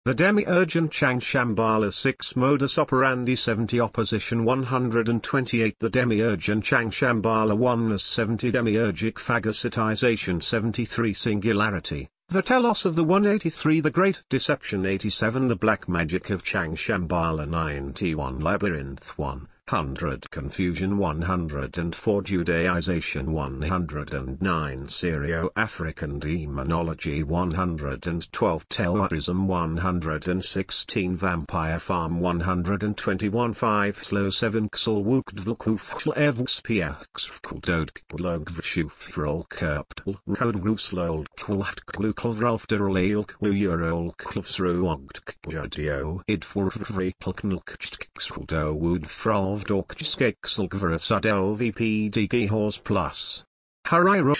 The Demiurge Chang Shambhala 6 Modus operandi 70 Opposition 128 The Demiurge Chang Shambhala 1 70 Demiurgic phagocytization 73 Singularity, the telos of the 183 The Great Deception 87 The Black Magic of Chang Shambhala 91 Labyrinth 100 Confusion 104 Judaization 109 Syrio-African Demonology 112 Terrorism 116 Vampire Farm 121 5 Slow 7 Xulwukdvlkufl Evxpiaxfkuldodklogvshufrol Kerptl Kodgruslold Kulhtklukl Urol Idfurfriklknlkchtksruldo Wood Frolv Dorkskekselgverasud LVPD Horse Plus. Hariro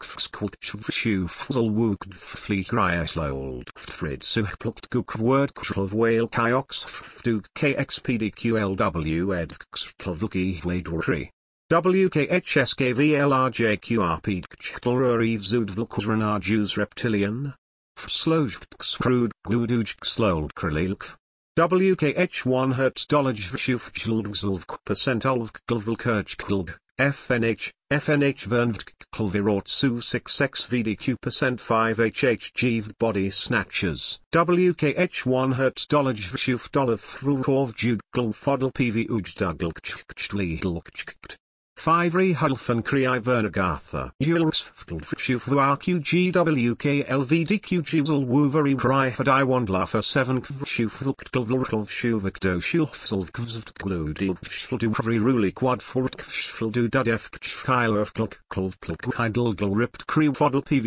Shulrikfskutschufzulwugdfleekriaslold Fridsuhplukt Gukword Kshlv Whale Kyox Fdug KXPDQLW Edksklvluki Vladurri. WKHSKVLRJQRP Kchtlurivzudvlkuzranarjus Reptilian. Fslojkskrud Gludujkslold Kralilkv. WKH 1 Hertz $Vshufjlgzlvk%Olvklvlkerjklg, FNH Vernvktklvirotsu 6x VDQ%5 HHG Body Snatchers. WKH 1 Hertz $Vshufdollavvlkorvjudglfodl PV Ujdaglkchtlihlkcht. 5 Rehudlfan Kriai Vernagatha. JulsfvdqWKLVDQGzl Wooveri Krifadai Wandlafer 7 Kvshufvlktlvlrklvshuvkdosjulfzlvkgludilfshlduhri Ruli Quadfurtkvshfldu Dudefkchfaldudadefkchfaldglglript Krewfodl PV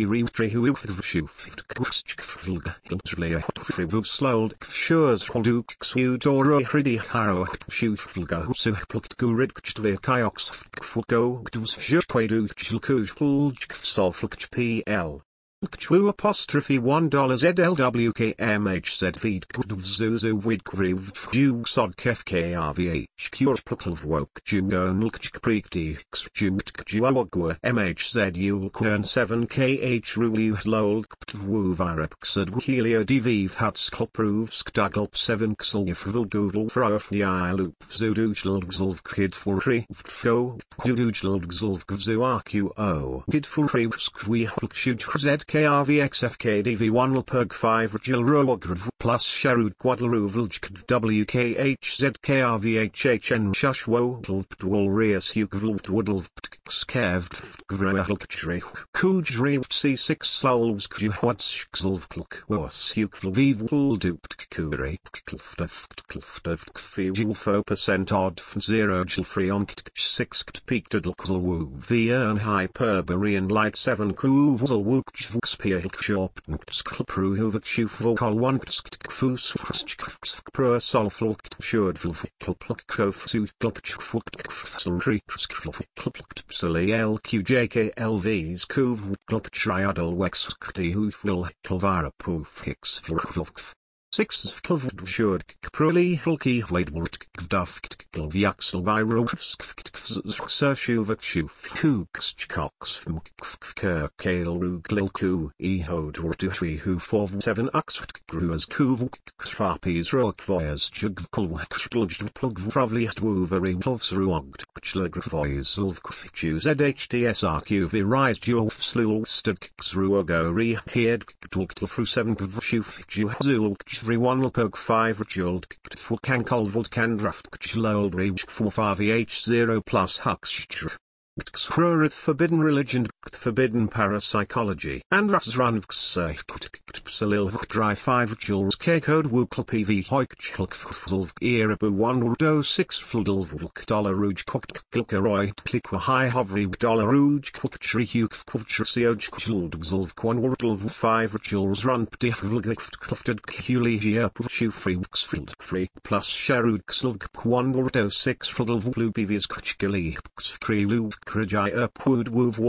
Retrihuivkvshufvdkvshkvlghlzrleahtvivuslold Kshurs Go Gdvsjurkwaduchilkujpulgfsolflkpl. Kchwu apostrophe $1 ZLWKMHZ Vidkudvzuzu Vidkriv Sodkefkrvh Kurplklvwok Jugonlkchkpreekti Xjutkjuawagwa MHZ Ulkern 7KH Ruliuslold Kptvuvarapksad Helio Diviv Hatsklprovskdaglp 7 Xilgfvlguvl Frofnialup Zudujlgzlvkidfulri Vgo Kudujlgzlvkvzuarqo Kidfulrivskvihulkshujkz KRVXFKDV1 Lpug 5 Jilroogrv plus Sharud Guadaluveljkv WKHZKRVHHN Shushwo Lptwalrius Ukvltwoodlvtkskevdvgrahlkjri Kujrivt C6 Solvskjuhwadskzlvklk was Ukvlvivuldupt Kurik odd 0 Jilfreonkt 6 Peaktadlkzlwu the Ern Hyperborean Light 7 Kuvzlwukjv Spielkshopnksklpruhuvkshufvokol 1 Kstkfusfrskplklkfsulrikskflpsalielqjklvs Kuvwkltriadolwexktihuvilklavara 6 Kvdvshurk Pruli Hulkivlaidwurtkvdafktglvjaxlvirokfskfkskirkalruglilku Ehodurduhui who 7 Uxtgruas Kuvukfapis Rokvoyas Jugvkulwakshtlujplugvrovliastwuveri Plovsruogt Kchlagrifoys Ulvkfju ZHDSRQ Virized Jufslulstadksruogo Reappeared Ktulktfru 7 Kvshufjuhzulkj 1 Lpug 5 Rjuld Ktfulkankolvuld Kandraft Kjlold Rejkful 5H0 plus Huxtr. Ktskrurith Forbidden Religion Forbidden Parapsychology and Rafsranvkspsalilvdry 5 Jules K Code Wukl PV Hoikchlkfzulvk Erabu 1 Wurdo 6 Fldulvulk $Rouge Koktkilkaroy Klikwa High Hovri $Rouge Koktrihukfkvtrsiojkjluldgzulvkwan Wurtlv 5 Jules Runpdifvlgiftklftad Kulegia Puvshufrivksfield Free plus Sharud Kslvk1 Wurdo 6 Fldulvlu PVs Kchkali Kskrilu Krajai Upwood Wov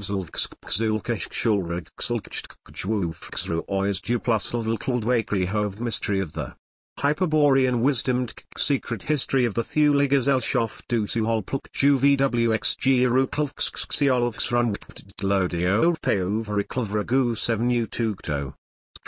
Woldovzulkskzulkshulrigksulkjwufksru Oisdu plus Lvlkldwakri Hove Mystery of the Hyperborean Wisdomed Secret History of the Thuligazelshof Dutu Holpluk VWXG Ruklvksksiolvksrunktlodio Peoveriklavragu 7 Utugto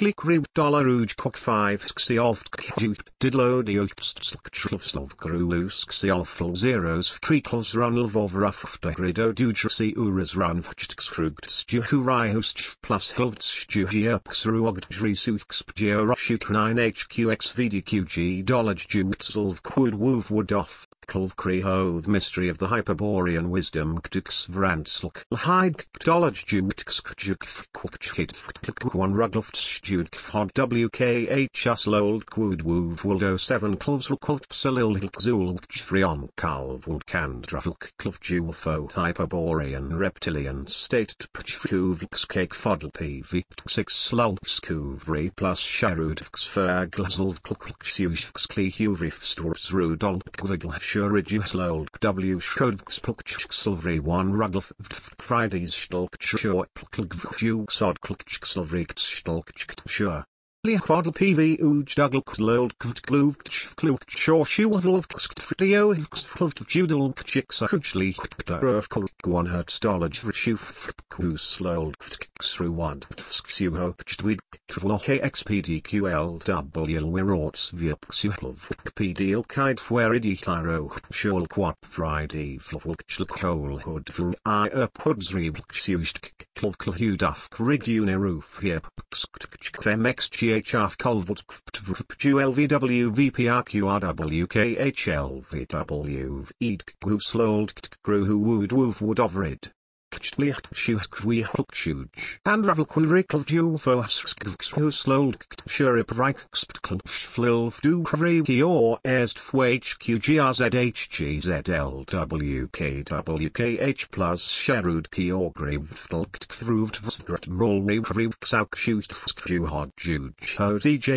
Click root dollar uj cock 5 xiov kjut didlo diopstlov grulus xiolful zeros creakles run lvov ruff degrido dujrsi uras run fchtxrugt stuhurai host plus hilvts stuhierps ruogt jrisuks pgeo rushuk 9 hqx vdqg dollar jutsulv quod wov wood off. Kulvkriho, the mystery of the Hyperborean wisdom Kdux Vranslk Hyde Dolage Jutx Kjuk one Rugluft Stud Kfod WKH Uslold Quod Wov Wildo 7 Kulvsrkult Psalil Hilkzul Frion Kalvuld Kandrafilk Kluvjulfo Hyperborean Reptilian State Pchuvlx Cake Fodl PV 6 Slulfskuvri plus Sharudvx Ferglazulv Kluksushvx Klehurifstorps Rudolk Viglash Reduce Lold W Shodvx Plukchsilvri 1 Ruglof Fridays Stalk Short Plukvjuk Sod Klukchsilvrikt Stalk Sure. Leofodl PV Uj Dugluk Lold Kvtgluvk Kluk Shor Shulvlvk Frio Hvksflvt Judal Kjiksa Kujli Kdurf Kulk 1 Hertz Dolage Rishuf Kus Lold Ktsru Wad Fsksuho Ktwid Kvloh XPDQLW Wirorts Vipksuhlov PDL Kide Fueridi Claro Shul Quap Friday Vlvlk Hole Hood Vl I Pudsri Vlksust Klvklhudaf Rigdune Roof Vipksktmxg HF Culvut LVW VPRQRW KHLVW Eid Guslold Gruhu Wood Woof Wood Ovrid. Kchtliat Shuskwi Hulkshuj. And Ravelquirikl Jufo Shurip Reichsptklflilv Du Krevki or Est FHQGRZHGZLWKWKH plus Sherud Kior Grivftelkt Thruvt Vsgrat Rolri Krivksauk Shustfsku Hod Juj Ho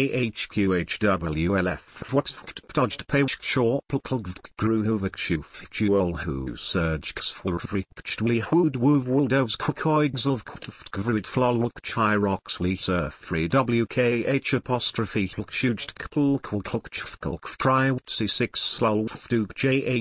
DJHQHWLF Whatsft Dodged Page Shaw Plklgvk Gruhuvik Shuf Juol Who Surge Ksfulfriktli Hood Wov Woldovs Kukoigzlv Kutftkvrid Flolwuk Chirox Lisa Free WKH apostrophe Lkshujd Kplklkchfklk Kryutsi 6 Slolf Duke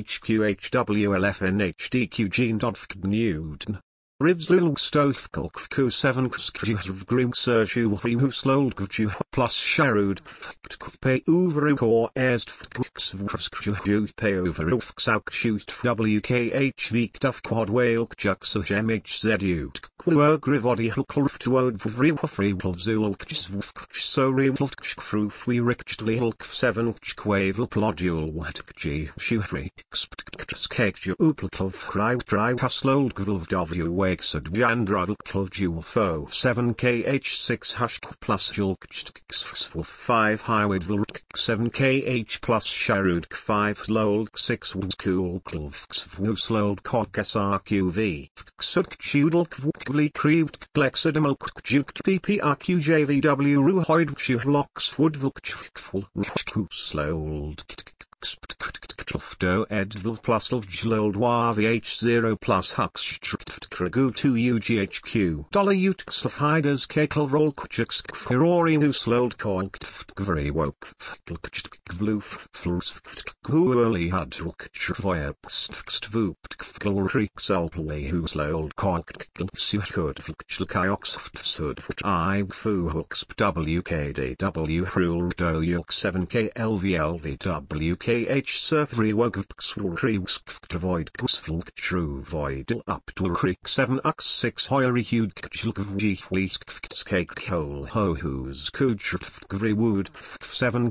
JHQHWLFNHDQ Dodfk Newton. Rivs Lulgstofkalk 7 Kskjusv Grim Serju Frimuslolg plus Sharud Pay Uveruk or Est Fkskvskju Pay Uveruk Sauk Shust WKH Viktuf Quad Whale Kjuxuj MHZU Grivodi Hulklftuod Vrivofri Zulk so Rivlfkfruf we Richtli Hulk 7 Quavel Plodule Watkji Shufri Skekju Uplkov Krive Drive Huslold Gvildovju Wakesad Jandradl Klovjul Fo 7 KH6 Hushk plus Julkstksfswolf 5 Highwoodvil 7 KH plus Sharud 5 Slold 6 Wskul Klvksvuslold Kotkasrqv Ksuk Judl Kvukvli Krevt Glexadamil Kjukt PPRQJVW Ruhoid Shuvlox Woodvilkful Rushkuslold Klufto Edvil plus Lvjlold H0 plus Hux Kragu 2 UGHQ Dollar Utxlfides Kakel Roll Kjuks Ferori Huslold Koinktvri Woke Floof Flus Huerly Hadruk Trvoya Pstvoopt Kfglriksopli Huslold Koinktvsud Flukayox Sud I Fu Hooks WKDW Hruldo Yuk 7K LVLVWK Surfri Wogvksvul Kriegskvoid Kusvulk True Void up to Rik 7 Ux 6 Hoyri Hud Kjulkvji Fleeskvkskake Hole Ho Who's Kujrvkvri Wood 7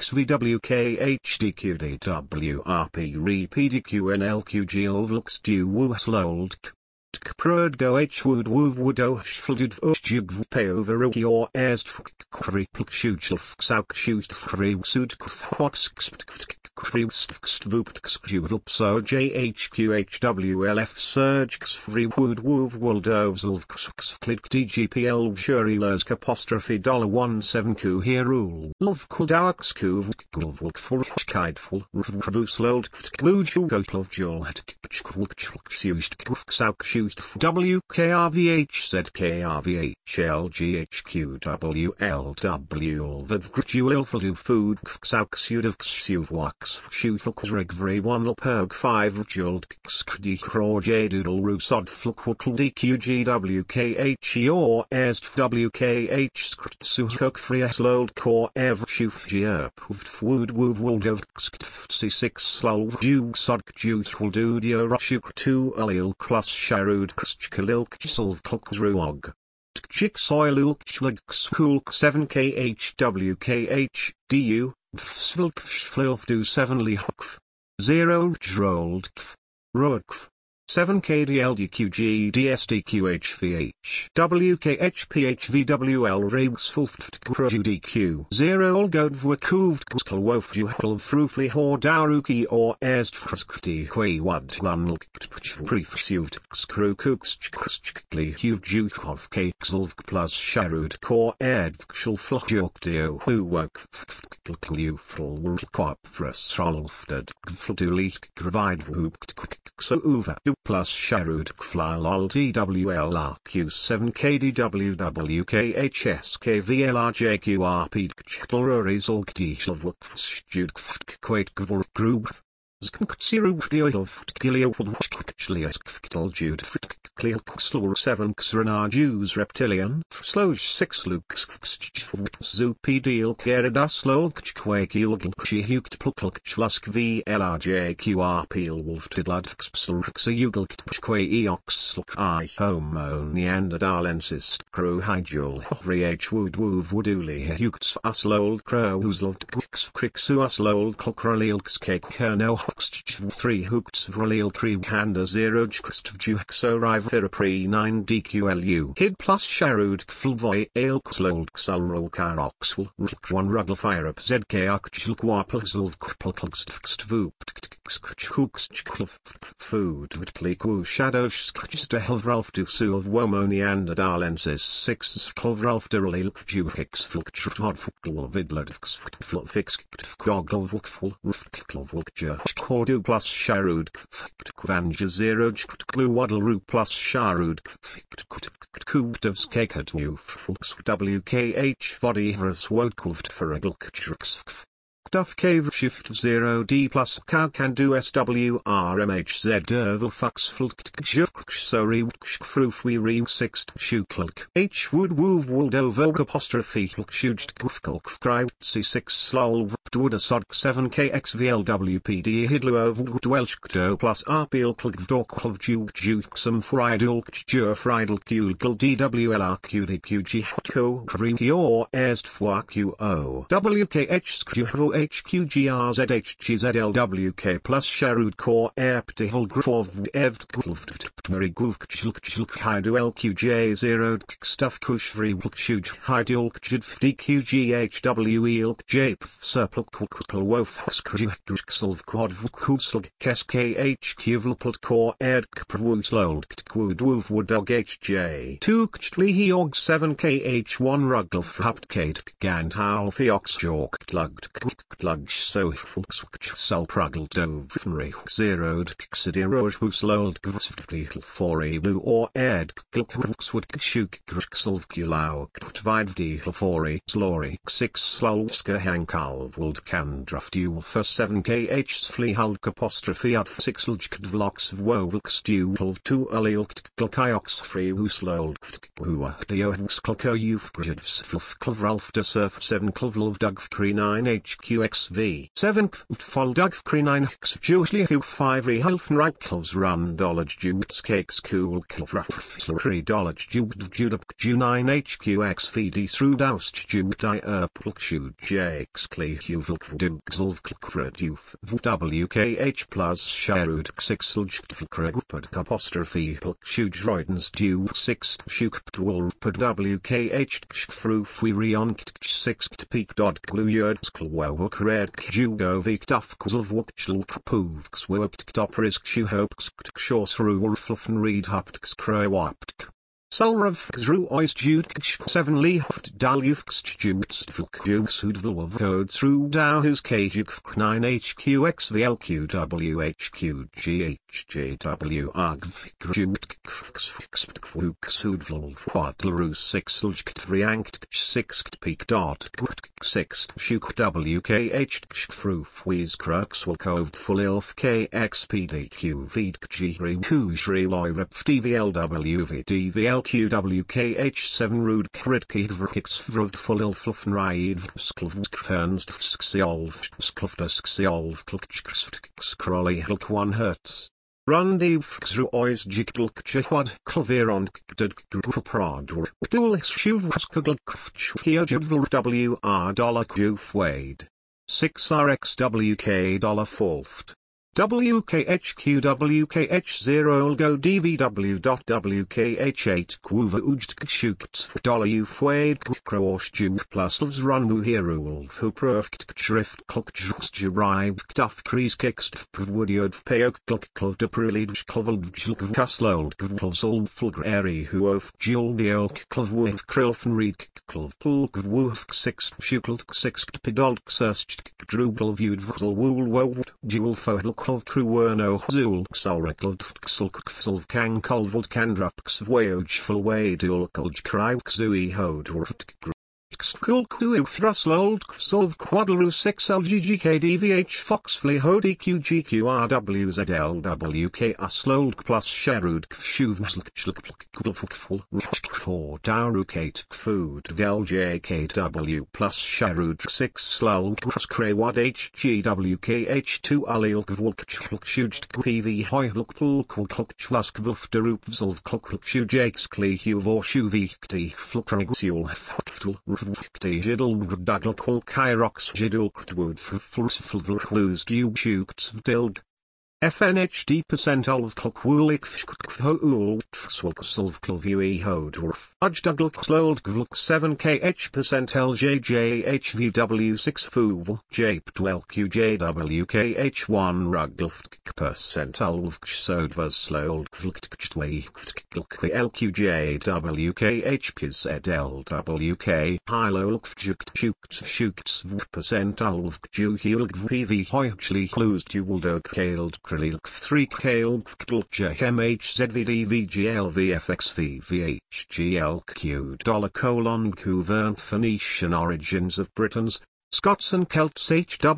KXVWKHDQDW RP Re PDQNLQG Ulvlux Du Wooslold Prodgo H Wood Wov Woodo Shfldud Ushjug Pay over Ruki or Est Fkri Plkshujelf Sauk Shust Fri Sud Kvotskvstvupt JHQHWLF Surge Ksfri Wood Wov Woldovzlv Ksklid DGPL Shuri Lursk apostrophe $17 Ku here rule Love Kuldawaks Kuv Gulvuk Full Kideful Rvuslold Ktgluju Kotlov Jol used WKRVHZKRVHLGHQWLW Vidgratulilfadu food Ksauksudavksuvwaks Shuflksrig 1 Perg 5 Rjuld Kskdi Krojadudal Rusod Flukwukl DQGWKH or Est WKH Skritsuhuk Frias Lold Core Ev Shufjierp Food Wuvwoldov Ksktfc6 Slov Dug Sodk Juice will do Dio Rushuk 2 Alil Klas Sharud Kstkalil Ksolv Klkzruog. Tkjiksoilul Kshlig 7 KHWKH DU Svilkflilfdu 7 Lihukf 0 Jrold Kf Ruadkf 7 KDLDQG DSDQHVH WKHPHVWL Regsfulftkrudq 0 Godvakuvd Kskalwofjuhel Frufli Hor Dauruki or Est Fruskti Quawad Gunlkt Prefsuvd Skrukukskskli Huvjukov Kakeselvk plus Sharud Kor Edvkshul Flojokdio Huwok Fklufrl Wurlkop Frasrolfted Gfldulik Gravidvukt So Uva plus Sharud Kflal DWLRQ 7 KDWWKHSKVLRJQRP Kchtlrurizolgdi Shlvukfstudkft Quate Gvur Grub Zkanksiruvdioilov Giliopodkchliaskfkteljude Fritkklilkslur 7 Ksrana Jews Reptilian Sloj 6 Lukskfstjfzupidil Keridas Lolkchquakilgnkshi Plukklkchlask VLRJQRPil Wolftidladkspslrksayugelktpchquaeoxslk I Homo Neanderthalensis Crow Hydul Hrh Woodwoof Wooduli Hukts Uslol Crow Uzlovd Kxfkriksu Uslol Klkrolilkskake Kerno 3 Hukts Vrolil Kree Handa 0 Jkstv River Pre 9 DQLU Hid plus Sharud Kflvoy Ailkslol Ksulrol Karoxwal 1 Ruglfire up ZK Arkjlkwapelzlv Kpelklgstvupt Food Vitplikwu Shadow Skjsta Helvralf Dusu of Womo Neanderthalensis 6 Klvralf Derlilkvjuhix Filktrhodfukl Vidlodvx Fix Rufklovulkja Kordu plus Sharud Kvanja 0 Jktklu Waddleru plus Sharud Kubdovs Kakad New Fulks WKH Body Hras Wokulft Ferreglkjrks Duff Cave Shift 0D plus Cow can do SWRMHZ Derval Fuxfult Sori Frufwi Reem 6 Shuklk H Wood Woov Woldo Volk apostrophe Shujd Gufkalk Krive C6 Slol Vdwuda Sodk 7 KXVLWPD Hidluo Vdwelchkdo plus RPL Klgvdorklv Juksum Friedul Kjur Friedel Kulgl DWLRQDQG Hotko Krinki or EstfwaQO WKH Skjuhvo HQGRZHGZLWK plus Sharud Core Airptihol Grfov Evd Gulvd Mary Guvkjlkjlk Hydul QJ0 Kstuff Kushvri Wlkshuj Hydul Kjidf DQGHWELK Jape Serpl Wof Skjuhkselv Quadvkuslg KSKHQVLPLT Core Erd Kprwuslold Ktkwudwuv Woodog HJ 2 Kchtlihiog 7 KH1 Ruglf Huptkade Gandhal Fioxjork Tlugged Klugj so Fulkswkj Prugl Dovnrich 0 Ksidiroj Huslold Gvsvdvitl 4 Blue or Ed Glkwukswood Kshuk Grkselvkulau Ktvivdl 4 Slori 6 Slolska Hankalvuld Kandraftuel for 7 KH Svlihulk apostrophe at 6 Ljkdvloks Vwolkstupel 2 Alilkt Glkiox free Huslold Ktkua Deovsklko Ufgridvs Flfklvralf de Surf 7 Klvlov Dugfkri 9 HQXV 7 Kftfol Dugfkri 9 Xjuhlihu 5 Rehulfnragklovs Run Dollage Jutes Cakes Cool Klvrafslri Dollage Judab Ju 9 HQXVD Srudaust Judi Erplkshud Jakes Kli Huvilkvdugzlv Klkvreduf WKH plus Sharud Xixljdvkragupad apostrophe Plkshuj Roidens Du 6 Shukptwolvpad WKH Kshfrufwi Rionkt 6 Peak Dod Gluyurdsklwowuk Red Kjugovik Dufkzlvukchlkpuvks Woptktopris Kshuhopks Kshosru Wolflufn Reed Huptks Krowaptk Sulrav Kzru Oisjud Ksh 7 Lihoft Dalyufks Judstvilkjugsudvlwov Through Dowhus Kajukk 9 HQXVLQWHQGH JW Agvik Sudvlov Quadlarus 6 Lujkt 6 Peak dot 6 Shuk WKH Froof Wiz Crux will cove full ilf KXPDQ Vidg Re Kushri Loy Rep DVLWV DVLQWKH7 Rude Kritki Vrkix Vrod full ilf Lufnraid Sklvskfernst Skolv Sklvdask Scrolly Hilk 1 Hertz. Rundi Fxru Ois Jigdl Kchwad Klaviron Kdud Gruprod Dual Shuvskugl Kfchkiojudvl WR dollar Juf Wade 6 RXWK dollar Fulft WKHQWKH0 Olgo DVW.WKH8 Kuva Ujdkshukts $Ufwade Krosh Juk Plusls Runmu Hirulv Huprofkt Schrift Klukjus Jerive Ktuff Kreis Kikst Pvwodiod Payok Kluk de Prulid Klovld Jlk Kuslold Kvlzol Fulgari Huof Juldiolk Klovwif Krilfen Reed Klov Pulk Woof 6 Shuklt 6 Pidolk Surst Drubel Viewed Vzel Wool Wovd Jewel Fohlk Klov Truerno Zul Xalreklod Fxulkfzl Kang Kolvod Kandrupks Wayoj Fulway Dulkulj Krivkzui Hodorft Skulku Thruslold Ksolv Quadlarus 6 LGGKDVH Foxfly HODQGQRWZLWK Uslold plus Sherud Kshuvmslkchlkful Rishkfor Daurukate Food GLJKW plus Sherud 6 Slol Kray HGWKH2 Alilkvulkchlkshujd PV Hoylukpulkulkchluskvulfderupvzlv Klukshujaks Klehuvor Shuvikti Flukrangusul Hotftul Jidl Dagl Kyrox Jidl Krtwood Flusflvlus Dubshukts Vdilg FNHD Olv Klkwulik Fshkhoul Fswalksolv Klvui Hodorf Ujdugl Klold Gvlk 7kh LJJHVW 6 Fuvel Jape12 QJWKH1 Rugluft Olv Ksodvas Slold Gvlktktway LQJWKH PZLWK Hilolk Fjukts Olv Kjuhilg PV Hoychli Clues Duwaldog Kaled Krililk 3 Kaled Kdulja MHZVDVGLVHGLQ $Kuvernth Phoenician Origins of Britons, Scots and Celts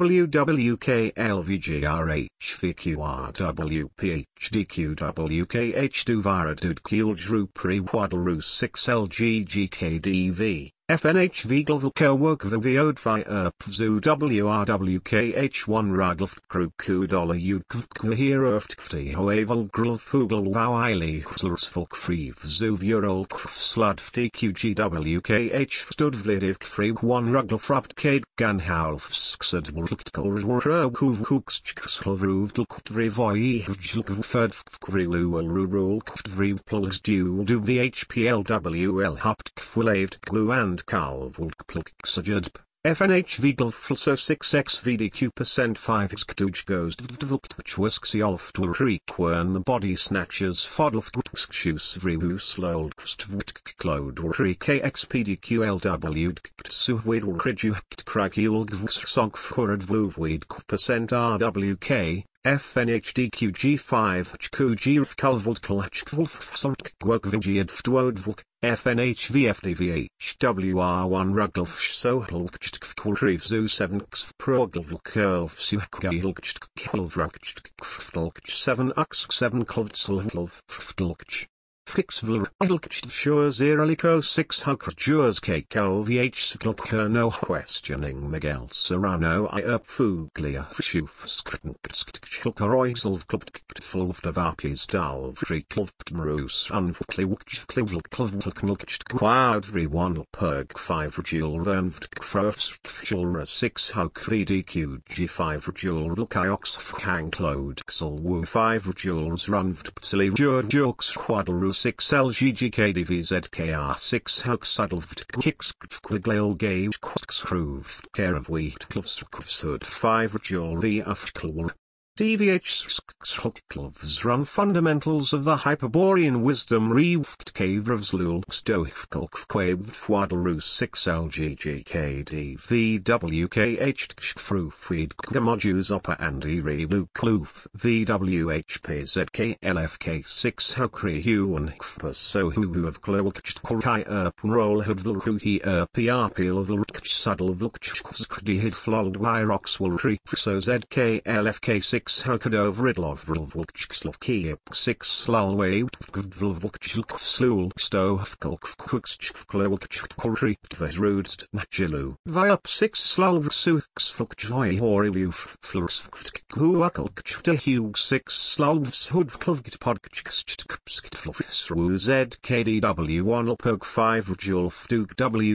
HWWKLVGRHVQRWPHDQWKH Duvaradud Kuljru Pri Wadalrus 6 LGGKDV FNH Vigelvko Workviodfi Erpzu WRWKH1 Raglft Kruku $Udkvkvihiroftkvti Hoavel Grulfugel Wowili Hslrsfolk Free Vzuvurol Sludfti QGWKH Studvlidiv Free 1 Ruglfrapt Kade Ganhalfsksad Wulktkulrukuvhuksksklovruvdlktvrivoyi Vjlkvferdvkvriluel Rurul Kvtvrivpluls Dual Du VHPLWL Huptkvlaved Glu and Kalvulkplksajadp, FNH Vigelflso 6x VDQ %5 Xkduj goes Dvdvktchwsksiolftulrequern the body snatchers Fodlfgutskshus Vrihuslol Kstvutklod KXPDQLW Ktsuhwidlkrijukt Kragulgvsogfhuradvluvwid %RWK FNHDQG5 Chkujirf Kalvudklachkvulfsortkgwogvigiadftwodvlk FNHVFDVHWR1 Ruglfsohlkchtkvkulrivzu 7 Xfproglvlkurvsukkalvrakchtkvftlkch 7 Ux 7 Klovtslvlvftlkch Fixvler Ilkchtvshur Zeraliko 6 Hukrjurs KKLVH Sklker no questioning Miguel Serrano I Fuglia Fshufskritnksktkchilkaroiselvklubtktvlvdavapis Dalvri Klovtmarus Unvkliwkchvlvlklvlkchtkwadvri 1 Perg 5 Rjulvernvdkfrofskfjulra 6 Hukri DQG 5 Rjulvlkiox Fhanklod Xelwu 5 Rjuls Runvdptsili Jurjurks Quadalrus 6 LGGKDVZKR 6 Huxadlvdkikskviglail Gage Quakskruvd Care of Wheat Klovskvsud 5 Rjul V Afklwur DVH run Fundamentals of the Hyperborean Wisdom Revt Kavravs Lulks Dohfkalk Quav Fwadalrus 6 LGGKD VWKH Tchfrufweed Kgamodus Upper and Rebu Kloof VWHP ZK 6 Hokri Huan Kfpas So Hu of Klowkcht Kurkai Roll Hudvlkuhi PRP of the Rutch Saddle of Lukchkovskdi Hid Flold Wyrox will Creep So ZK 6 Hokadov Ridlov Vlvukchslovki 6 Slalway Vlvukchulkov Slul Stovkalk Kukskklowkchkori Vesrudst Nachilu Viop 6 Slalvsuks Vlkjloi Horilu Flurskhuakalkchte Hug 6 Slalvs Hudvklovgit Podkchksktkpskitflufsru ZKDW 1 Pog 5 Rjulf Duke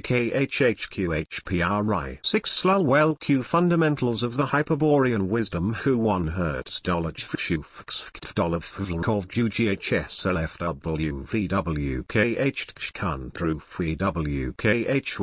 WKHHQHPRI 6 Slalwell Q Fundamentals of the Hyperborean Wisdom Who 1 Hertz Dolage Fshufksft Dolov Vlkov GHS LFW VWKH Tkantruf VWKH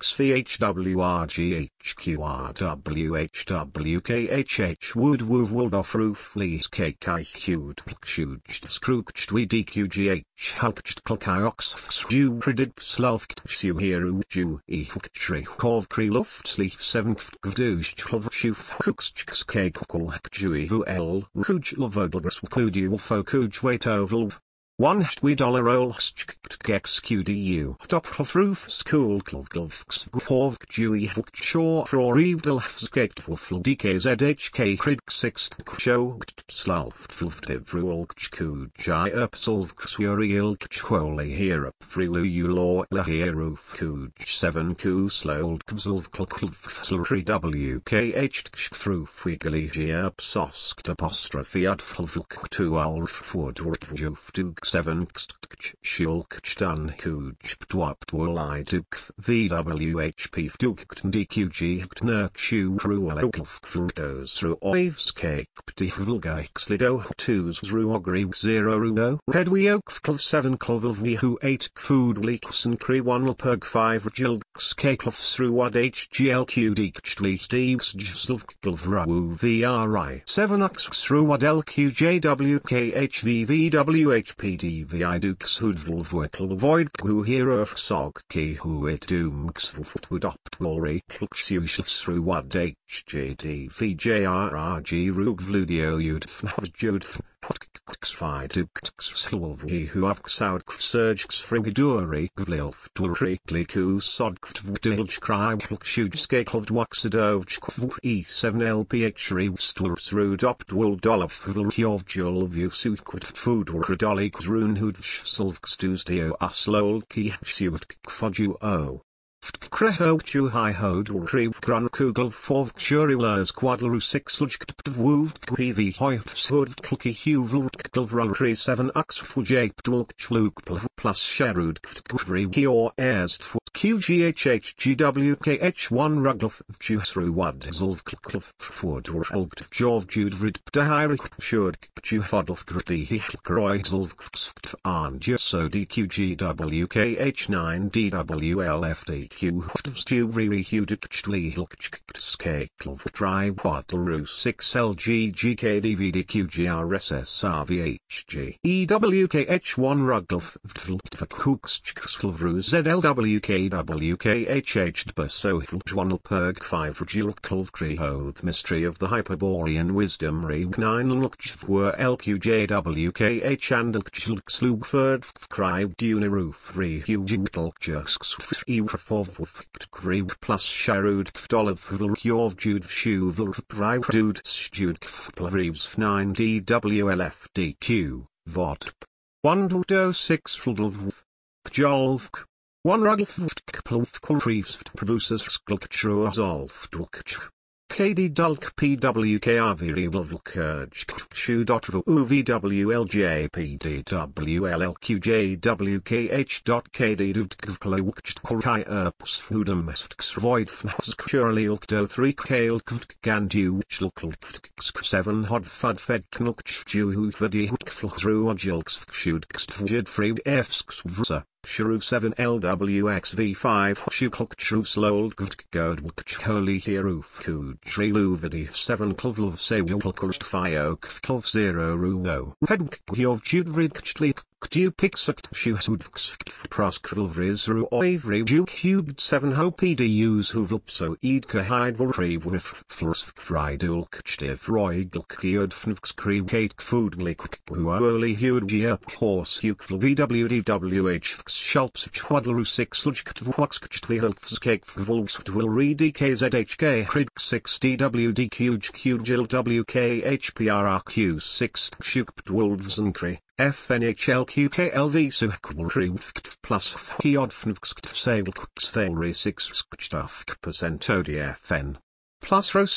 XVHWRGHQRWHWKHH Wood Woof Wuldoff Roof Lees KK Hud Plkshujd Skrukcht VDQGH Halkcht Klkiox Ju Predid Slavkt Suhiru Ju Efktri Kov Kriluft Sleef 7th Gvduj Klovshuf Hukskskeg Kulak Jui Vuel Kuj Lovodlgras Kudu Fokuj Waitovelv 1 $2 Top of roof school Klovglovks Hov Jui Shaw for Evedel Fskate DKZHK Krig 6 Show Slalft Fluftiv Ruolkj Jai Upsolvks Uriel Kchole Here Frilu Ulor Lahiruf Kuj 7 Ku Slold Kvzlv Klukvsuri WKH Kfruf Wigaligia Psosk apostrophe Adflvlk 2 Alf Wood Juf Duk 7 Shulkchtan Kuj Ptwaptwal Duk VWHP Dukt DQG Ktnerkshu Kruelklf Flutos Ru Oivskake Ptifvlga Xlido 2s Ruogri 0 Rudo Hedwiok Klv 7 Klovlv 8 Food Leakson Kri 1 Pug 5 Jilks Kaklf Ruad HGLQ Dktli Steves Jslvklvrawu VRI 7 Uxx Ruad LQJWKH VVWHPD Dukes Hudvlvwetl Void Ku Hero of Sog Ki Huit Dooms Vutwodopt Wolri Kluksushfs Ruad HJD VJRRG Rugvludio Udfnav Judf Potksfi Dukes Slulvi who Avksaud Surges Frigiduri Gvlilf Dulri Kliku Sodkvdilj Krib Klukshujskaklovd Waxadovj E7 LPH Revstulps Rudopt Wuldolov Vlkjovjul Vusutquit Food Rodoli Krun Hudvslvkstuzdio Uslol Kihsuvt Kfoju O. Kreho Chu High Hod Rev Grun Kugel Fovkshurilas Quadlu 6 Lujktwuvd PV Hoyfs Hudvd Klki Huvlvd Klvrulri 7 Uxfujap Dulkchluk plus Sherud Kvri Kior Erst QGHHGWKH1 Ruglf Jusru Wad Zlvklv Fud Elgt Jov Judvrid Dahirik Shud Jufodlf Grdi Hiklkroi Zlvkft Arn Juso DQGWKH9 DWLFD Q Huftvstu Riri Hudikchtli Hilkchtskaklov Dry Wadlru 6 LGGKDVDQGRSSRVHG EWKH1 Ruglf Vdvltvakukskslvru ZLWKWKHH Dbasofljuanal Perg 5 Rjulklvkri Hoth Mystery of the Hyperborean Wisdom Reg 9 Lukjvur LQJWKH and Lkjlkslugferd Vkrib Duniroof Re Hugjutlkjusks Eufrafov Krib plus Sharud Kvdolov Vlkjov Judvshu Vlkvriv Dud Sjud Kvplavrives 9 DWLFDQ Vodp 1 Dudo 6 Fldlv Kjolvk 1 Ruglfvt Kplvkulrivst Provusas Sklkchruazolvdulkch KD Dulk PWKRV Rebelvlkurj Kshu.ru UVWLJPDWLLQJWKH.KD Duvtkvklowkcht Korkai Erpsfudemestksvoid Fnavskkurliukdo 3 Kalkvt Gandu Chlklvt 7 Hodfud Fed Knukchvju Hukvadi Hutkflhru Ojilksvkshudkstfjid Fried Efsksvsa Shuru 7 LWXV5 Shuklk Shru Slold Gvtgod Holy Hieruf Kud Shrilu Vidif 7 Klvlov Sewulkulst Fiok Klov 0 Ruo Hedk Yov Judvrid Kchtlik Ktu Pixakt Shusudvks Proskrulvriz Ru Oivri Juk Huged 7 Ho PDUs Huvlupso Eidka Hydwal Rev Flus Frydul Kchtiv Roy Gilkiod Fnvks Crew Kate Foodlik Huoli Hud Giup Horse Hukfl VWDWH Shalps Chwadlu 6 Lujktvox Kchtlihelfs Cake Volks Will Read DKZHK Krid 6 DWDQ Jil WKHPRRQ 6 Shukpt Wolves and Cree. FNHLQKLV Suhkwalrivkt plus Hiodfnvxt Sailquks Failry 6 Skchtafk% ODFN. Plus Rho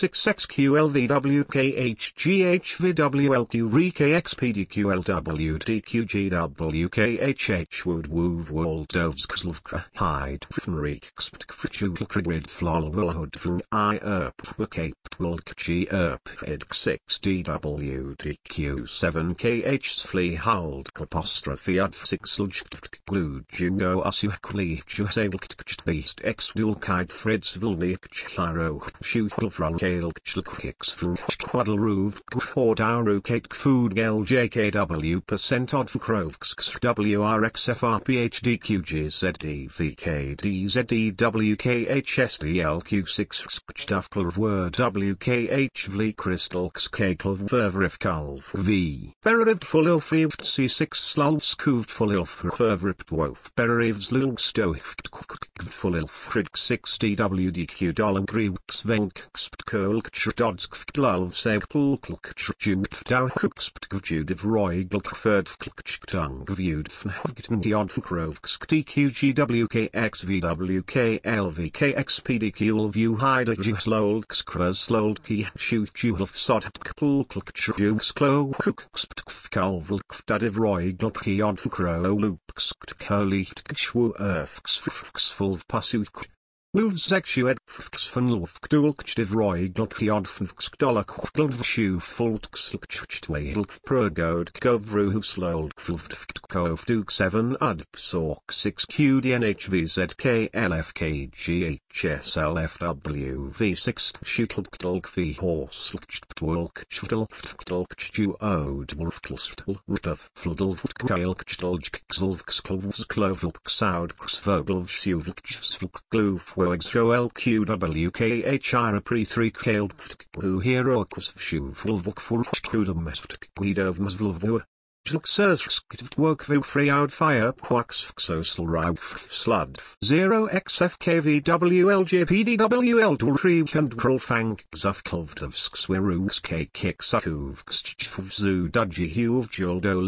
6XQLVWKHGHVWLQ RKXPDQLWDQGWKHH Wood Wove Waldovs Kslvkra Hyde Fnrik Xptkfrichulkrigrid Flolwilhood I Cape Wilkg Ed 6DWDQ 7KH Flea Hold Apostrophe Udf 6 Lujktglued Jugo Usuhkli Jusailkt Beast X Dulkide Freds Vilnik Chiro Shu Vralkale Kchlkix Fl Quadalruv Gfordauru Kate Food LJKW % Odd for Krovks WRXFRPHDQGZDVKDZDWKHSDLQ6 Skchtafklv Word WKH Vli Crystalks Kaklv Vervrif Kalv V. Bereriv Fulilfrivt C6 Slulskuvt Fulilf Vervript Wof Bererivs Lulgstoift Fulilfrid 6 DWDQ Dollar Griwks Venk Xptkolkchtrodskftlov Sevkulklkchtjutfdauhuksptkvjudiv Roy Glkferdfklkchtungvjud Fnhovgtndiodfkrovkstqgwkxvwklvkxpdqlvju Hidajusloldkskrazloldki Shufjulfsodpkulklkchtjugsklohuksptkfkalvlkftadiv Roy Glkiodfkro Loopksktrfksfulvpasuk Luvzexued Fxfunlufkdulkchtiv Roy Glkiodfnvskdolakvglvshu Fultxlkchtweilk Progod Govru Husloldkflvdftkov Duke 7 Udpsork 6 QDNHVZK LFKGHSLFW V6 Shutlktolkv Horslkchtwolkchtwolkchtwolkchtju Odwolftlstl Rutov Fldlvtkylkchtolgsklovlksaudksvogelvsuvlkchsvlkgluf WXOLQWKHIRA pre 3 Kaled Heroikus Vshuvlvukfulkudumest Guidovmsvlvu Jlksersktivtworkvu Freyoud Fire Quaxfxoslraugf Sludf 0xFKVWLJPDWL Dulrev and Krolfang Zufklovdovskswiruks Kikixakuvkstfvzu Dudji Huvjuldo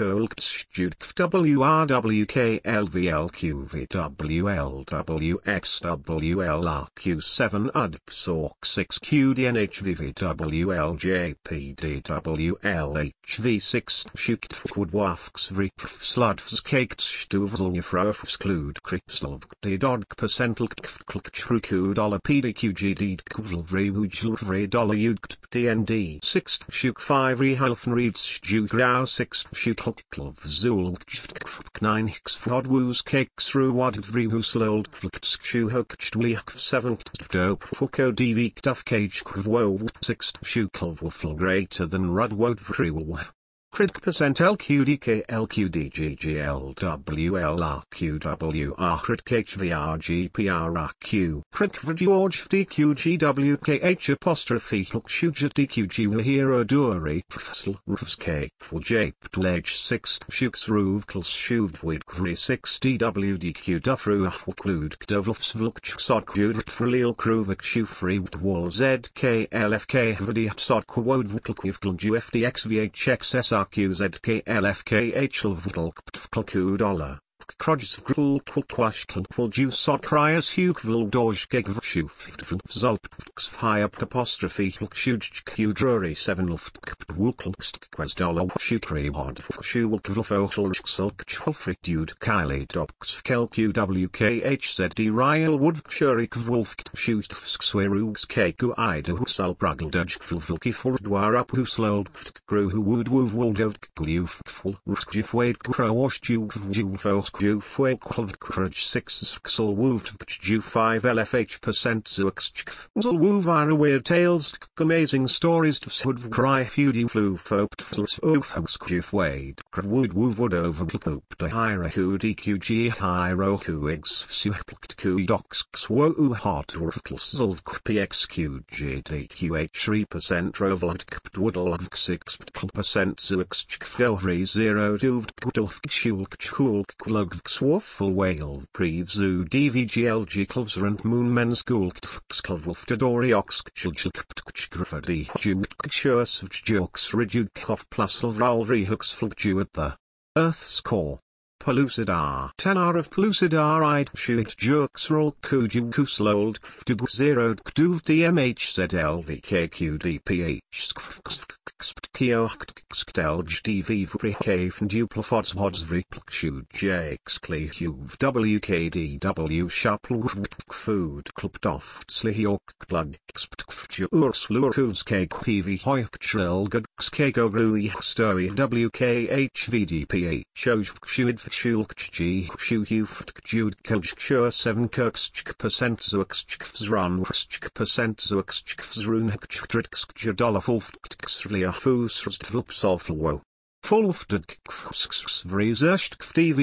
LeakolktsjudkfWRWKLVWLWXWLRQ7 Udpsork 6 QDNHVVWLJPDWLHV6 Woodwafks Vrifsludfs Kakes Stuvzelnifrofsklud Kripslvk Dodg% Dollar PDQGD Kvlvrivujlvre Dollar Udkt TND 6 Shuk 5 Rehalfen Reeds Jugrau 6 Shuklklv Zulkjvk 9 Hixfrodwoos Kakes Ruwadvrihusluld Kvlkshuhokchtwliak 7 Dope Fuko Dvk Dufkage Kvwov 6 Shuklvwfl greater than Rudwodvriwolf Crit% LQDK LQDGGLWLRQWR CritKHVRGPRRQ Critvgeorge DQGWKH apostrophe Hukshujat DQG Hero Duri Fsl Rufske Fuljaptledge 6 Shuks Ruvkls Shuvdwid Kri 6 DWDQ Dufru Afwklud Kdovlfsvlkchsodkjudrit Fralil Kruvik Shufri Wall ZK LFK Hvadiat Sodkwodvklkivklju FDXVHXSR QZK-LFKH-Lvtlkptfklkudola. Krojsvgltwashklpulju-sodkryas hukvildojgegvshuftvzalptksfhyaptapostrophe-Hukshujkudruri 7 Lftkwezdola-Shukriwodvkshuwlkvlfohlsksolkchulfrikdude Kylie-Dobksvkelqwkhzd Ryal Woodvkshurikvwolfktshustvskswerugskeku Ida-Husal-Bragldujkvlvlkifurdwarup-Husloldvtkgruhu-Woodwuvwoldovtkglufkful-Ruskjifwadkroosjuvvjulfos Ju Fue Qualv Courage 6 Xul Wooved Ju 5 LFH percent Zuix Xul Woovara Weird Tales Amazing Stories to Sud Cry Fudi Flu Fopt Fls Oofhouse Juf Wade Wood Wood Over Poop De Hira Hu DQG Hiro Hu Eggs Sueplict Ku Docs Xwo Hot Urfkls Zulv PXQG DQH 3% Rovelant Woodle 6% Zuix Fgovri 0 Duvd Gudolf Schulk Chulk Glug Swarful Whale Prevzu DVGLG Clovsrant Moon Men's Gulk Xklvulf Tadori Ox Chulchgrafadi Jut Churs Jokes Rigid Koff Plus Valvri Hooks Flugju at the Earth's core. Pellucidar Tanar of Pellucidar Id Shuit Jerks Roll Kuju Kuslold Kftug 0 Kduv DMHZLVKQDPH Skio Xtelj DV Vrikave and Duplofods Hods Vriplkshu JX Klehuv WKDW Sharpl Food Kluptoft Slihiok Glug Xptfju Urs Lurkuvs Keg PV Hoyk Trill Gugs Kego Rui Stoi WKHVDPH Shojkshuid Shulkg Shuhuft Jude Kelchkur 7 Kirksk% Zuxkfzran Percent Zuxkfzrun Hektrix Jadolafulftksria Fusrstvilpsolflwo. Fulftad Kfsksvrizerst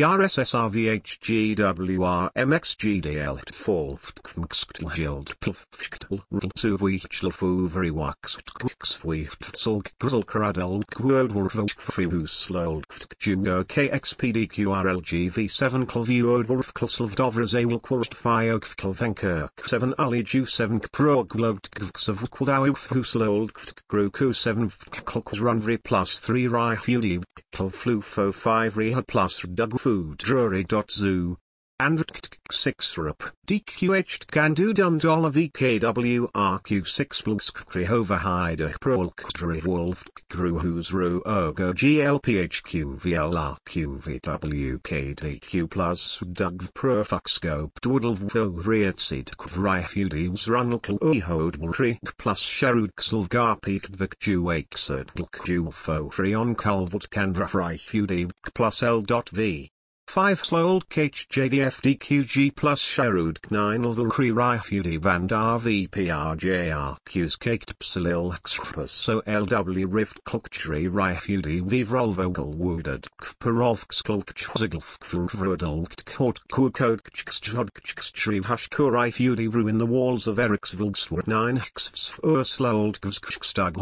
KVRSSRVHGWRMXGDL Fulftkfmxtljeld Plfktl Rulsuvichlfuverwax Kxfwiftsolk Grizzlekaradel Kwodwurfvokfrihuslolk Jugo KXPDQRLGV7 Klvuodwurfklsvdovrazawilkurst Fiokfklvenkerk 7 Aliju 7 Kproglovd Kvsavkwdaufhuslolk Gruku 7 Klkrunvri plus 3 Rifudi Klflufo 5 Reha plus Dug Food Drury.zoo and 6 Rup DQH Gandu Dundollar VKWRQ6 Blugskrihover Hyder Prolk Wolf Gruhus Ru Ogo GLPHQ VLRQVWKDQ plus Dug Profuxscope Dwudlvo Rietsid Kvryfudivs Runlkl Uhodwal Creek plus Sherudkslvgarpeak Vikjuaksad Glkjulfo Freon Kalvut Kandrafryfudiv plus L.V 5 Slold KHJDF DQG plus Sherud 9 Ulvalkri Rifudi Vandar VPRJRQs Caked Psilil Xfrpas So LW Rift Klukchri Rifudi Vivrolvogel Wooded Kparovkskulkchziglfvrudelt Kort Kukodkchkodkchriv Hashkur Rifudi Ruin the walls of Eriksvilgsward 9 Hexfs Urslold Gvskstag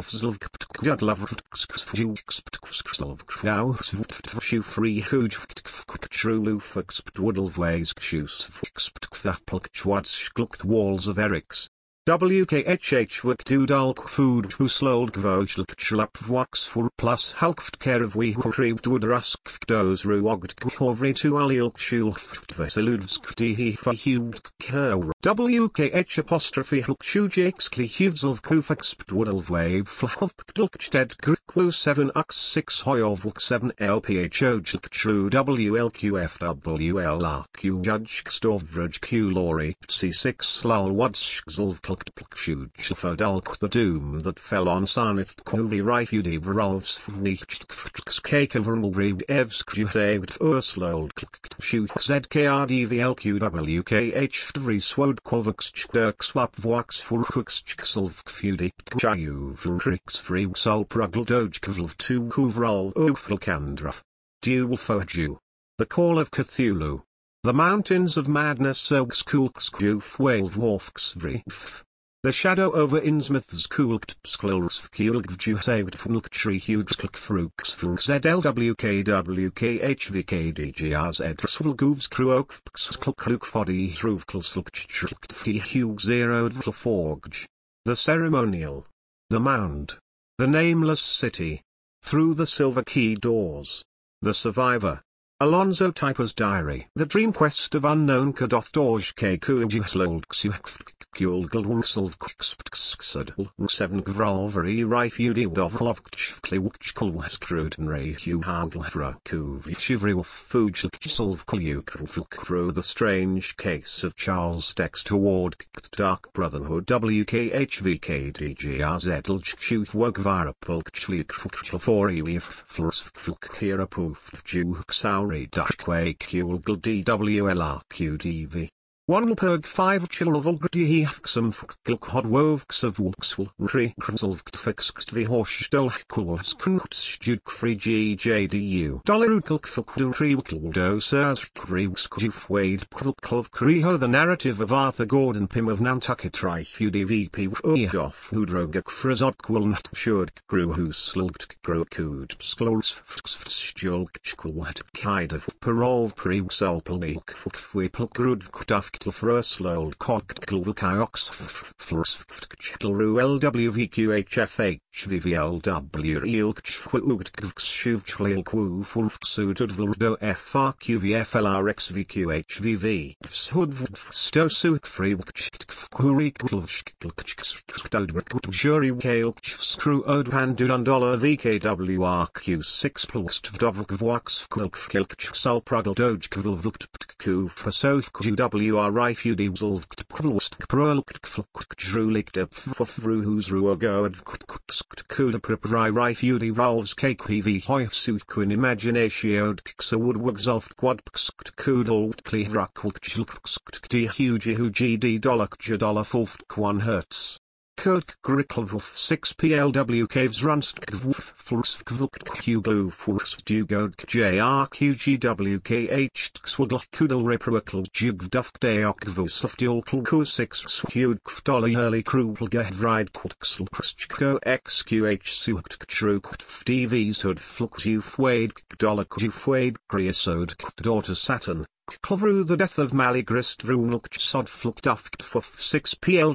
Holgfzlvkptkjadlavkptkskslvkvau Free Huge Trulufaxptwoodlvays Kshusfksptkvafplkchwads walls of Eriks. WKHH Wikdudalk Food Huslold Gvojlkchlapvwax for plus Halkftkervwi Hukreebdwudraskfdos Ruogd Khovri to Alilkshulftveseludvsktihi Fahubd Kerr. WKH apostrophe Hulkshujexkli Huvzelv Kufaxptwoodlvwave Flavpdlksted Kukwu 7 Ux 6 Hoyovlk 7 LPHO Jlktru WLQFWLRQ Judge Kstovvraj Q Lori C6 Slulwadskzlv Plkshujlfodalk the doom that fell on Sarnith Kovi Rifudi Vrolvs Vnichtskakavrmulrid Evskjutavd Urslold Shu ZKRDVLQWKH Vri Swod Kolvakschdirk Swapvwax Furhukskselvkfudi Chayu Vlkrix Free Sulprugldojkvlv 2 Kuvrol Uflkandraf. Dualfoju. The Call of Cthulhu. The Mountains of Madness Sogskulkskjuf Walvworfksvrif. The Shadow over Innsmouth's Kulktpsklsvkulgvjusavdfnlktri Hugsklkfruksflk ZLWKWKHVKDGRZ Svlguvskruokvksklklukfodi Hruvklslukchtri Hug 0 Dvlforgj. The Ceremonial. The Mound. The Nameless City. Through the Silver Key Doors. The Survivor. Alonzo Typer's Diary. The Dream Quest of Unknown Kadothdorj Kujuslolksuhkkulgulwurselvksptksadl 7 Gvrolveri Rifudi Dovlovkchv Klewkchkul Weskruden Ray Hugh Haglefra Kuvichivri Fujlksolv Kulyukrufilkro The Strange Case of Charles Dexter Ward Dark Brotherhood WKHVKDGRZLJQ Wogvara Pulkchlikrufilfori Weef Flosfilkira Poof Juxauri Dushquake Kulgl DWLRQDV 1 perg 5 chilvolgdi some fukilk hod wovks of wuxwil re kruselvkt fixxt vi horsdol kuls kruts juk free GJDU dollarukilk fulkdu kriwkildo sirs kriwks jufwade krulklov kriho The Narrative of Arthur Gordon Pym of Nantucket Trife UDVP Uyof Hudrogak Frizodkwil Nut Shurd Gru Huslgt Grokud Sklols Fjolk Chkulwat Kaidav Parov Priwselpelnik Fukfwipelgrud Ktaf Tlfruslold Koktlvkiox Flsfktchtlru LWVQHFH VVLW Ilkchfugtkvkshuvchlilkwu Fulfsududvildo FRQVFLRXVQHVV Vshudvstosuk Freewkchtkfkuriklvshkldrkutjuri Kalkchskru Odpandudundollar VKWRQ6 Plstvdovkvox Kulkfkilkchsalpragldojkvilvlktku Fasovkjwr Rifudivzolvkt Prolstkprolktflukjrulikdeb Fofruhusruogoadvkutkuda Pripri Rifudi Valves KQV Hoifsuquin Imaginatiodksa Woodwugzolft Quadpkskt Kudoltklivrakwukjlkskt Hujihu GD $Dollar Fulftkwan Hertz Kirk Griklvulf 6 PLW Caves Runskvuf Fulskvulkt Huglu Fulsdugod JRQGWKH Swudl Kudel Reproakl Jugdufkdeokvusufdulkl 6 Swudkvdolly Early Krupelgehride Qutsl Krstko XQH Suktktrukt DVs Hood Flukjuf Wade Dollar Jufwade Creosode Daughter Saturn Clovru The Death of Maligrist Vrunukchsod Flukduft Fuf 6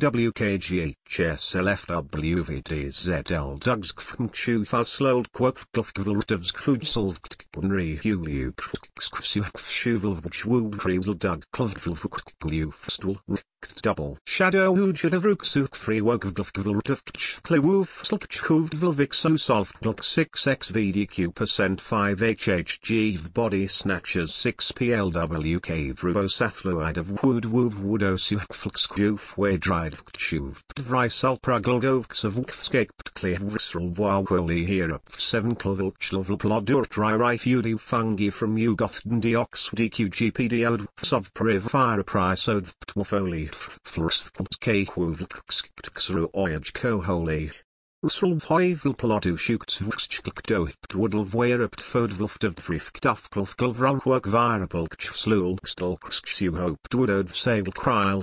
PLWKGHSLFWVDZL Dugskfmkshu Fuslold Quokfklufkvlutavskfujsolvkt Gunri Huliu Kruksksuhkshuvelvchwu Krizel Dug Klovflufukglufstul Double Shadow Hujadavruk Free Wogvglufkvlutavkchklewuf Slkchkuvdvlvixo Solvkluk 6xVDQ% 5HHG Body Snatchers 6 PLWK Vrubosathluide of Woodwuv Woodosuhkflukskjuf Wadridvkchuv Vrisulpragoldovks of Wukfscaped Klevrisral Wawkoli Herup 7 Klovlchlovlplodurtri Rifudi Fungi from Ugothden Diox DQGPDod Sovpriv Fire Prisode Twofoli Flsfkskkwuvlksktksru Oyaj Koholi Russell 5 Vilpalodu Shuktsvukskdoft Woodlvwerupt Fodvluftavdrifktufklvglvralwork Virapulkchslulkstalksksuhopt Woododvsagl Kryl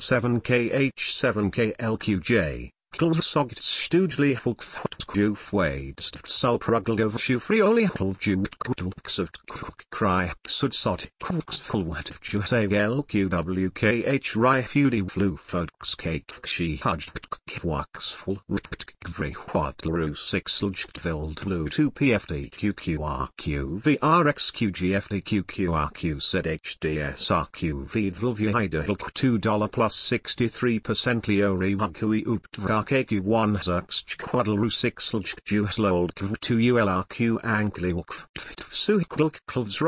7KH7KLQJ Klvsogt Stugli Hulkfotskjufwadst Salprugldovshufrioli Hulvjutkutulksovt Kry Sudsot Kvksfulwatjusagl Rifudi Flufodskakekshi Hudgtkvwaxful Ritkvri Hwadleru 6 Lujktveldlu 2 PFDQQRQ VRXQGFDQQRQ ZHDSRQ Vidvlvihida Hilk $2 plus 63% Leori Wagui Uptvra KQ1 Zerkskwadlru 6 Ljkjuhslold Kv 2 ULRQ Ankliwkv Suhkwilk Klvs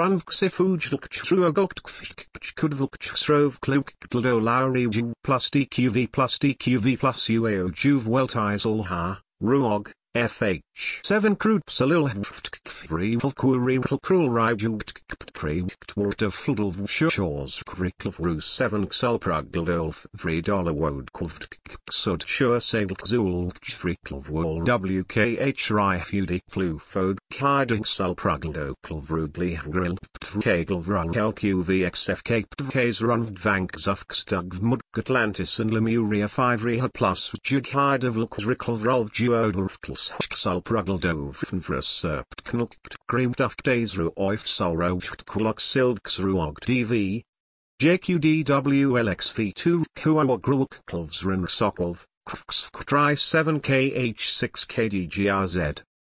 Runvksifujlktruogoktkvkudvlktsrov Klukgldo Lowry Ju plus DQV plus UAO Juv Weltisel Ha, Ruog. FH 7 Crude Salilhvtkvri Vilkuri Vilkrul Rajugtkri of Fludlv Shores Kriklvru 7 Xelprugldolf $3 Wod Kvsud Shur Saglkzul Friklvwol WKH Rifudi Flufod Kiding Selprugdo Klvrugli Grill Kaglvrun LQVXFK Ptvkes Runvdvank Zufkstug Mud Atlantis and Lemuria 5 Reha plus Jughide Vlkzriklvrov Duodorfkls Salprugldov Fnvruserpt Knulkt Grimdufkdesru Oif Salrovktkulok Silksruog DV JQDWLXV2 Kuawogrulk Klvsrin Sokolv Kvskvtri 7KH6KDGRZ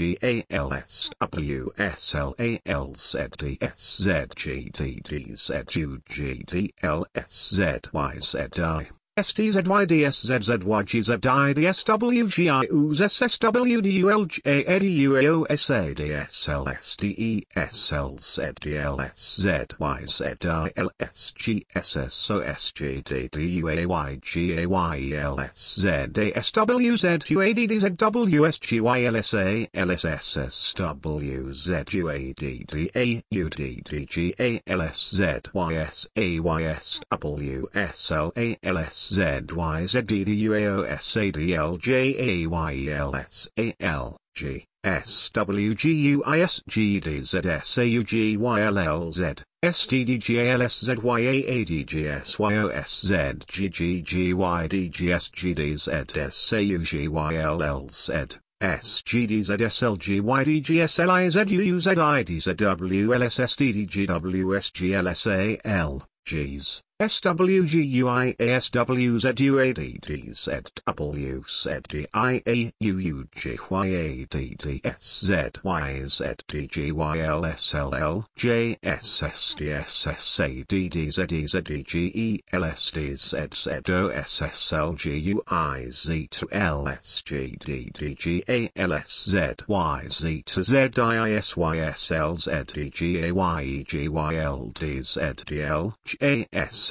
G A L S W S L A L Z D S Z G D D Z U G D L S Z Y Z I. S T Z Y D S Z Z Y G Z I D S W G I U Z S W D U L J A D U A O S A D S L S D E S L Z D L S Z Y Z I L S G S S O S G D D U A Y G A Y E L S Z A S W Z U A D D Z W S G Y L S A L S S S W Z U A D D A U D D G A L S Z Y S A Y S W S L A L S Z Y Z D D U A O S A D L J A Y E L S A L G S W G U I S G D Z S A U G Y L L Z S D D G A L S Z Y A A D G S Y O S Z G G G Y D G S G D Z S A U G Y L L Z S G D Z S L G Y D G S L I Z U U Z I D Z W L S S D D G W S G L S A L Gs S W G U I A S W Z U A D D Z W Z D I A U U G Y A D D S Z Y Z D G Y L S L L J S S D S S A D D Z E Z D G E L S D Z Z O S S L G U I Z to L S G D D G A L S Z Y Z to Z I S Y S L Z D G A Y E G Y L D Z D L J S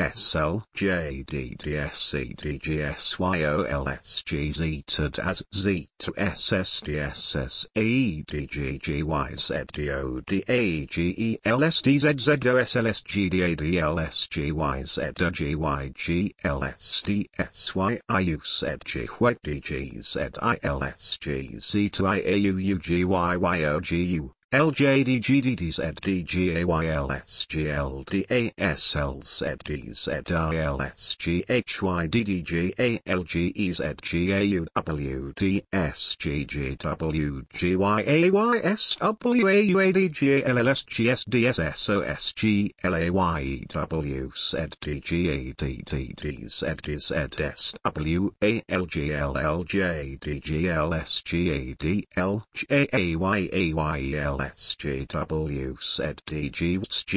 S L J D D S C D G S Y O L S G Z T D as Z to S S D S S A E D G G Y Z D O D A G E L S D Z Z O S L S G D A D L S G Y Z O G Y G L S D S Y I U Z G Y D G Z I L S G Z to I A U U G Y Y O G U L J D G D D Z D G A Y L S G L D A S L Z D Z I L S G H Y D D G A L G E Z G A U W D S G G W G Y A Y S W A U A D G A L L S G S D S S O S G L A Y E W Z D G A D D D Z D Z S W A L G L L J D G L S G A D L J A Y L S J W Z D G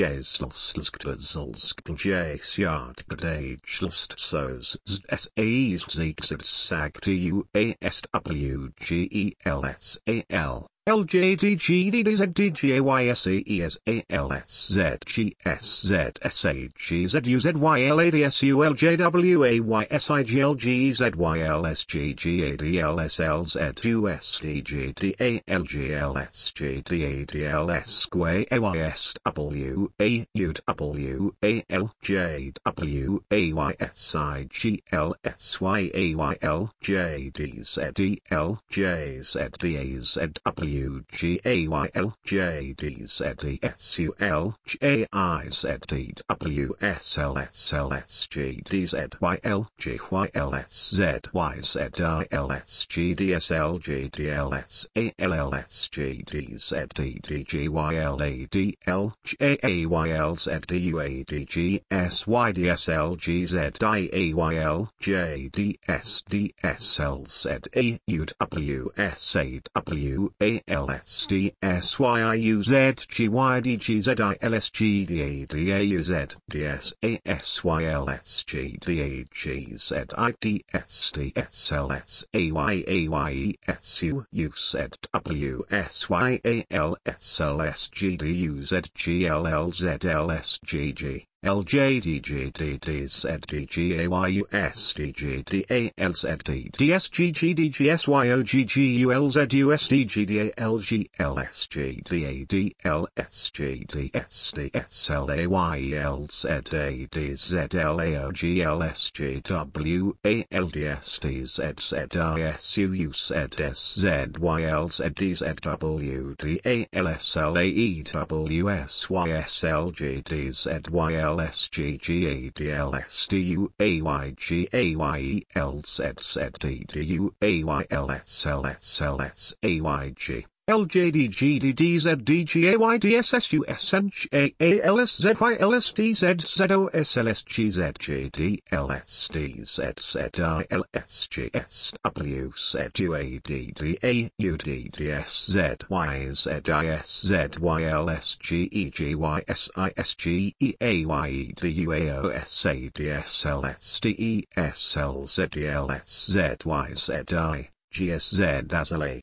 Jesselsktzelsktl J Sjard Gdagelst Sos S A Zigzag Sag T U A S W G E L S A L L J D G D D Z D G A Y S E E S A L S Z G S Z S A G Z U Z Y L A D S U L J W A Y S I G L G Z Y L S G G A D L S L Z U S D G D A L G L S G D A D L S Square A Y S W A U W A L J W A Y S I G L S Y A Y L J D Z D L J Z D A Z W G A Y L J D Z D S U L J I Z D W S L S L S G D Z Y L G Y L S Z Y Z I L S G D S L G D L S A L L S G D Z D D G Y L A D L J A Y L Z D U A D G S Y D S L G Z I A Y L J D S D S L Z A U W S A W A L S D S Y I U Z G Y D G Z I L S G D A D A U Z D S A S Y L S G D A G Z I D S D S L S A Y E S U U Z W S Y A L S L S G D U Z G L L Z L S G G L J D G D D Z D G A Y U S D G D A L Z D D S G G D G S Y O G G U L Z U S D G D A L G L S G D A D L S G D S D S L A Y L Z A D Z L A O G L S G W A L D S D Z Z I S U U Z S Z Y L Z D Z W D A L S L A E W S Y S L G D Z Y L S G G A D L S D U A Y G A Y E L Z Z D D U A Y L S L S L S A Y G L J D G D D Z D G A Y D S S U S N J A L S Z Y L S D Z Z O S L S G Z J D L S D Z Z I L S G S W Z U A D D A U D D S Z Y Z I S Z Y L S G E G Y S I S G E A Y E D U A O S A D S L S D E S L Z D L S Z Y Z I G S Z as L A